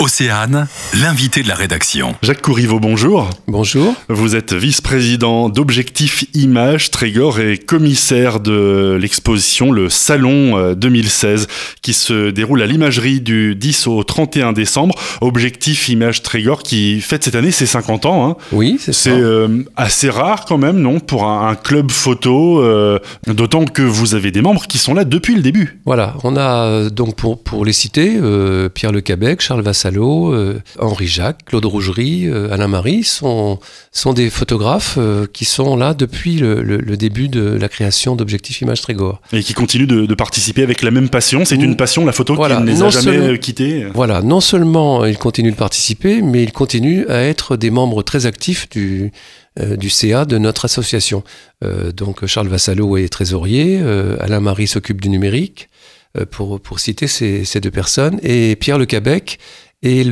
Océane, l'invité de la rédaction. Jacques Courriveau, bonjour. Bonjour. Vous êtes vice-président d'Objectif Images Trégor et commissaire de l'exposition Le Salon 2016 qui se déroule à l'Imagerie du 10 au 31 décembre. Objectif Images Trégor qui fête cette année ses 50 ans. Hein. Oui, c'est ça. C'est assez rare quand même, non, pour un club photo, d'autant que vous avez des membres qui sont là depuis le début. Voilà, on a donc pour les citer, Pierre Le Cabec, Charles Vassallo, Henri Jacques, Claude Rougerie, Alain Marie sont des photographes qui sont là depuis le début de la création d'Objectif Images Trégor. Et qui continuent de participer avec la même passion. C'est une passion, la photo, voilà, qui ne les a jamais quittés. Voilà, non seulement ils continuent de participer, mais ils continuent à être des membres très actifs du CA de notre association. Donc Charles Vassallo est trésorier, Alain Marie s'occupe du numérique, pour citer ces deux personnes, et Pierre Le Cabec est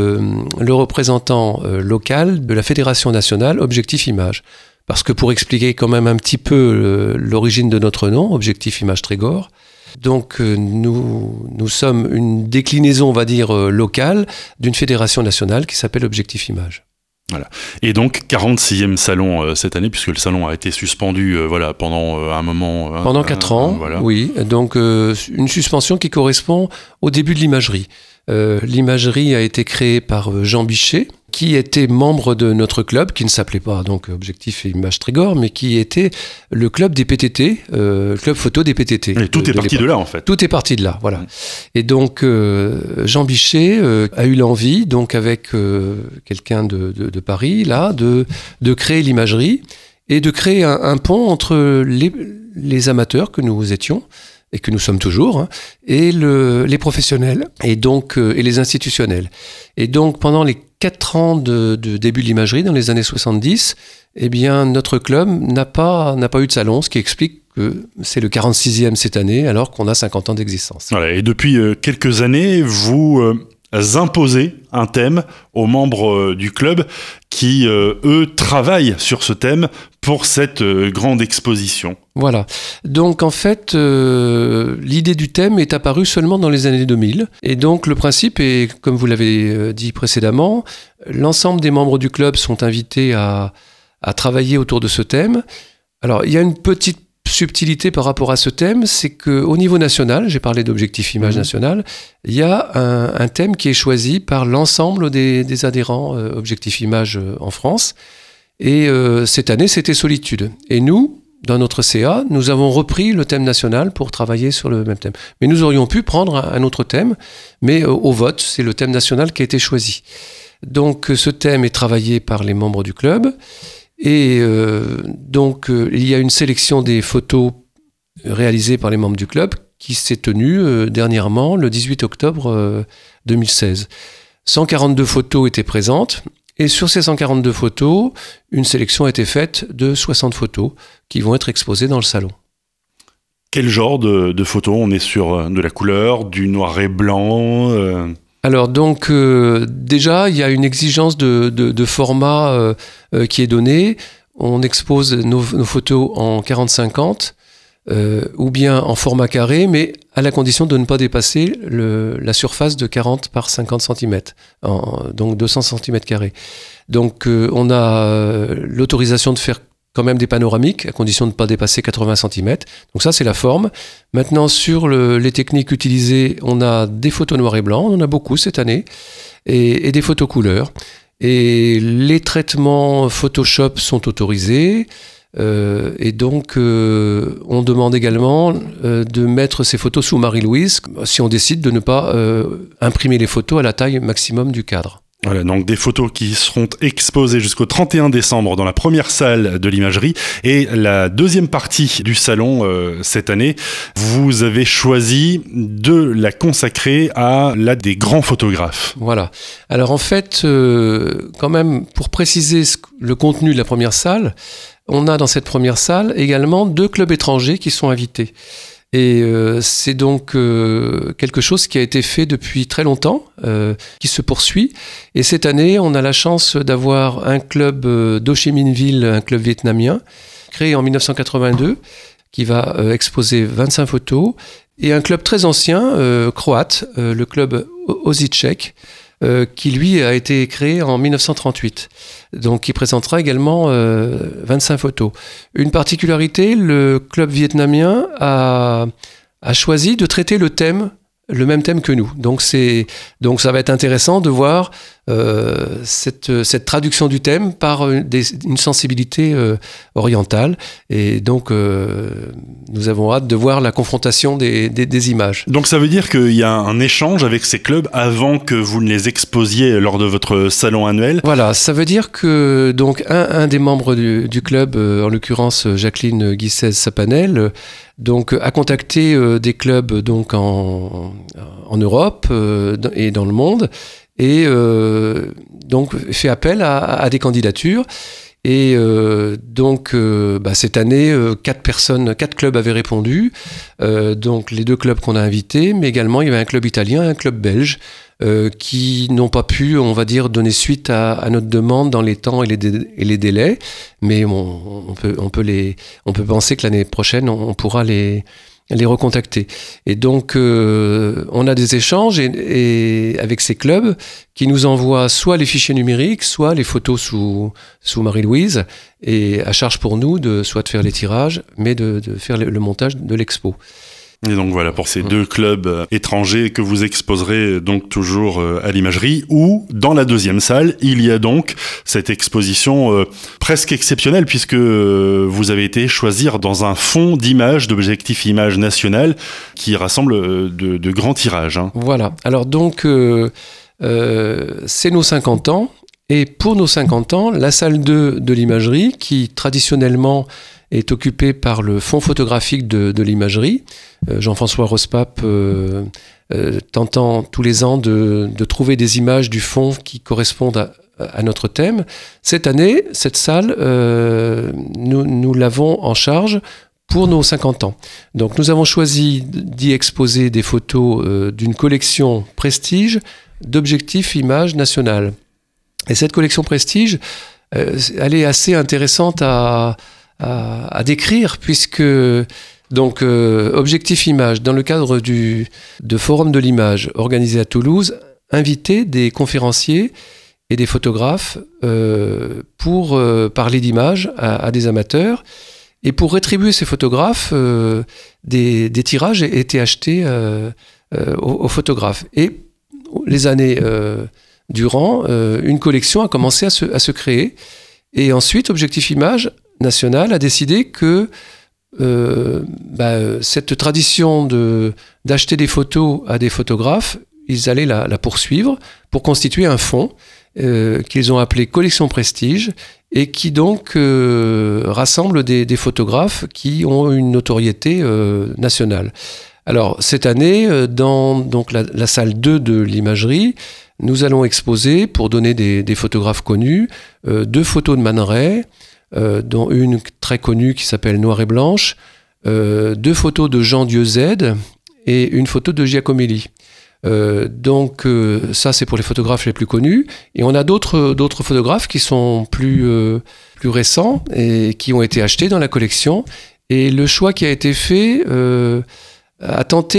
le représentant local de la Fédération nationale Objectif Images. Parce que pour expliquer quand même un petit peu l'origine de notre nom, Objectif Images Trégor, donc nous sommes une déclinaison, on va dire, locale d'une fédération nationale qui s'appelle Objectif Images. Voilà. Et donc 46e salon cette année, puisque le salon a été suspendu pendant un moment. Pendant 4 ans, voilà. Oui. Donc une suspension qui correspond au début de l'imagerie. L'imagerie a été créée par Jean Bichet, qui était membre de notre club, qui ne s'appelait pas donc Objectif Images Trégor, mais qui était le club des PTT, club photo des PTT. Et tout est parti de là, en fait. Tout est parti de là, voilà. Et donc, Jean Bichet a eu l'envie, donc avec quelqu'un de Paris, là, de créer l'imagerie et de créer un pont entre les amateurs que nous étions, et que nous sommes toujours, hein, et les professionnels, et donc et les institutionnels. Et donc, pendant les 4 ans de début de l'imagerie, dans les années 70, eh bien, notre club n'a pas eu de salon, ce qui explique que c'est le 46e cette année, alors qu'on a 50 ans d'existence. Voilà, et depuis quelques années, vous imposez un thème aux membres du club qui, eux, travaillent sur ce thème pour cette grande exposition. Voilà. Donc, en fait, l'idée du thème est apparue seulement dans les années 2000. Et donc, le principe est, comme vous l'avez dit précédemment, l'ensemble des membres du club sont invités à travailler autour de ce thème. Alors, il y a une petite subtilité par rapport à ce thème, c'est qu'au niveau national, j'ai parlé d'Objectif Images National, il y a un thème qui est choisi par l'ensemble des adhérents Objectif Images en France. Et cette année, c'était Solitude. Et nous, dans notre CA, nous avons repris le thème national pour travailler sur le même thème. Mais nous aurions pu prendre un autre thème, mais au vote, c'est le thème national qui a été choisi. Donc ce thème est travaillé par les membres du club. Et donc, il y a une sélection des photos réalisées par les membres du club qui s'est tenue dernièrement, le 18 octobre 2016. 142 photos étaient présentes, et sur ces 142 photos, une sélection a été faite de 60 photos qui vont être exposées dans le salon. Quel genre de photos? On est sur de la couleur, du noir et blanc Alors donc déjà il y a une exigence de format qui est donnée. On expose nos photos en 40-50 ou bien en format carré, mais à la condition de ne pas dépasser la surface de 40 par 50 cm, donc 200 cm². Donc on a l'autorisation de faire quand même des panoramiques, à condition de ne pas dépasser 80 cm. Donc ça, c'est la forme. Maintenant, sur les techniques utilisées, on a des photos noir et blanc, on en a beaucoup cette année, et des photos couleurs. Et les traitements Photoshop sont autorisés, et donc on demande également de mettre ces photos sous Marie-Louise, si on décide de ne pas imprimer les photos à la taille maximum du cadre. Voilà, donc des photos qui seront exposées jusqu'au 31 décembre dans la première salle de l'imagerie. Et la deuxième partie du salon cette année, vous avez choisi de la consacrer à des grands photographes. Voilà. Alors en fait, quand même, pour préciser le contenu de la première salle, on a dans cette première salle également 2 clubs étrangers qui sont invités. Et c'est donc quelque chose qui a été fait depuis très longtemps, qui se poursuit. Et cette année, on a la chance d'avoir un club d'Ho Chi Minh Ville, un club vietnamien, créé en 1982, qui va exposer 25 photos, et un club très ancien, croate, le club Osijek, qui lui a été créé en 1938. Donc qui présentera également 25 photos. Une particularité, le club vietnamien a choisi de traiter le même thème que nous. Donc ça va être intéressant de voir cette traduction du thème par une sensibilité orientale. Et donc nous avons hâte de voir la confrontation des images. Donc ça veut dire qu'il y a un échange avec ces clubs avant que vous ne les exposiez lors de votre salon annuel? Voilà, ça veut dire que donc un des membres du club, en l'occurrence Jacqueline Guissez-Sapanel, donc a contacté des clubs donc en Europe et dans le monde, et donc fait appel à des candidatures. Et cette année, 4 clubs avaient répondu. Donc les 2 clubs qu'on a invités, mais également il y avait un club italien et un club belge qui n'ont pas pu, on va dire, donner suite à notre demande dans les temps et les délais. Mais on peut penser que l'année prochaine, on pourra les recontacter. Et donc, on a des échanges et avec ces clubs qui nous envoient soit les fichiers numériques, soit les photos sous Marie-Louise, et à charge pour nous soit de faire les tirages, mais de faire le montage de l'expo. Et donc voilà, pour ces 2 clubs étrangers que vous exposerez donc toujours à l'Imagerie, où dans la 2e salle, il y a donc cette exposition presque exceptionnelle, puisque vous avez été choisir dans un fonds d'images, d'objectifs images nationales, qui rassemble de grands tirages. Hein. Voilà, alors donc c'est nos 50 ans, et pour nos 50 ans, la salle 2 de l'Imagerie, qui traditionnellement est occupé par le fonds photographique de l'Imagerie. Jean-François Rospape tentant tous les ans de trouver des images du fonds qui correspondent à notre thème. Cette année, cette salle, nous l'avons en charge pour nos 50 ans. Donc nous avons choisi d'y exposer des photos d'une collection Prestige d'objectifs images nationales. Et cette collection Prestige, elle est assez intéressante à décrire, puisque donc Objectif Image, dans le cadre de Forum de l'image organisé à Toulouse, invitait des conférenciers et des photographes pour parler d'images à des amateurs. Et pour rétribuer ces photographes, des tirages étaient achetés aux photographes. Et les années durant, une collection a commencé à se créer. Et ensuite, Objectif Image national a décidé que cette tradition d'acheter des photos à des photographes, ils allaient la poursuivre pour constituer un fonds qu'ils ont appelé Collection Prestige, et qui donc rassemble des photographes qui ont une notoriété nationale. Alors cette année, dans donc la salle 2 de l'Imagerie, nous allons exposer, pour donner des photographes connus, 2 photos de Man Ray, dont une très connue qui s'appelle Noir et Blanche, 2 photos de Jean Dieu-Z et une photo de Giacomelli. Donc ça, c'est pour les photographes les plus connus. Et on a d'autres photographes qui sont plus récents et qui ont été achetés dans la collection. Et le choix qui a été fait, on a tenté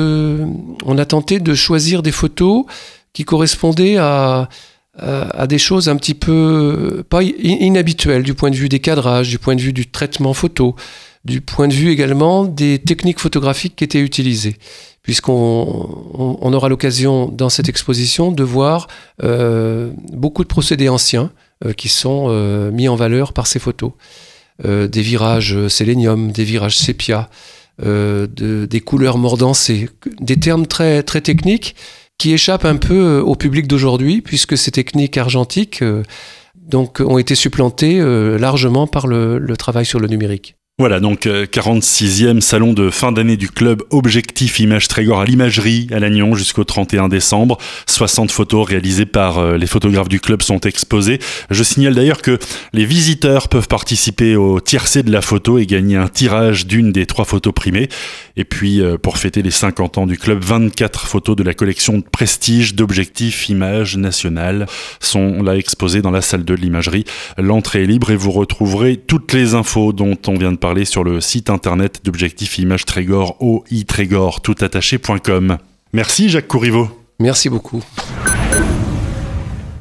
de choisir des photos qui correspondaient à des choses un petit peu pas inhabituelles du point de vue des cadrages, du point de vue du traitement photo, du point de vue également des techniques photographiques qui étaient utilisées, puisqu'on aura l'occasion dans cette exposition de voir beaucoup de procédés anciens qui sont mis en valeur par ces photos. Des virages sélénium, des virages sépia, des couleurs mordancées, des termes très, très techniques qui échappent un peu au public d'aujourd'hui, puisque ces techniques argentiques donc, ont été supplantées largement par le travail sur le numérique. Voilà, donc 46e salon de fin d'année du club Objectif Image Trégor à l'Imagerie à Lannion jusqu'au 31 décembre. 60 photos réalisées par les photographes du club sont exposées. Je signale d'ailleurs que les visiteurs peuvent participer au tiercé de la photo et gagner un tirage d'une des 3 photos primées. Et puis, pour fêter les 50 ans du club, 24 photos de la collection de Prestige d'Objectif Image Nationale sont là exposées dans la salle 2 de l'Imagerie. L'entrée est libre et vous retrouverez toutes les infos dont on vient de parler sur le site internet d'Objectif Image Trégor, oitrégor, toutattaché.com. Merci Jacques Courriveau. Merci beaucoup.